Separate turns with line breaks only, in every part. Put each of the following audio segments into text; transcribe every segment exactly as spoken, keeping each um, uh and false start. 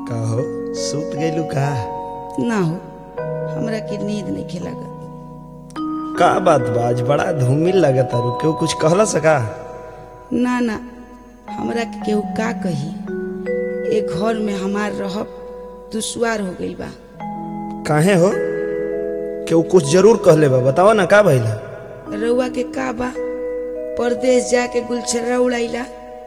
कहो सूत गइलू का?
ना हो, हमरा के नींद नहीं खेलागा।
का बात बा, आज बड़ा धूमिल लगता रू, केहू कुछ कहला सका?
ना ना, हमरा के केहू का कही, ए घर में हमार रहब दुश्वार हो गई बा।
काहे हो? केहू कुछ जरूर कहले बा, बतावा ना का भइला?
रउआ के का बा, परदेश जाके गुलछर्रा उड़ाइला।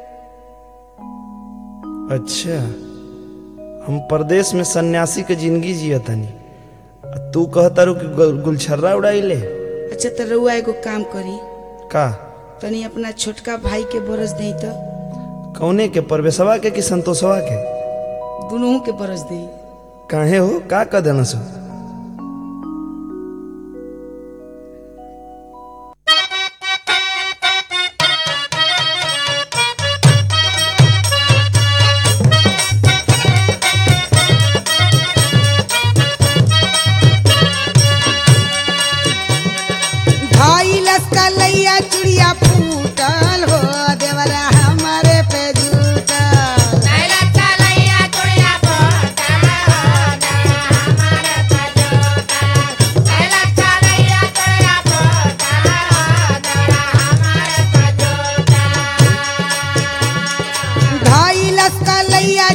अच्छा, हम परदेश में सन्यासी के जिंदगी जियतनी, तू कहता रू कि गुलछर्रा उड़ाइले?
अच्छा तो रउआ एगो काम करी,
का?
तनी अपना छोटका भाई के बरस दे तो।
कौने के, परवेशवा के कि संतोषवा के?
दोनों के बरस दे।
काहे हो, का कह देना सो?
कलैया चुड़िया फूटल हो देवरा हमारे पे झूठल। कलैया चुड़िया फूटल हो देवरा हमारे पे झूठल। कलैया चुड़िया फूटल हो देवरा हमारे पे झूठल। धाइलस कलैया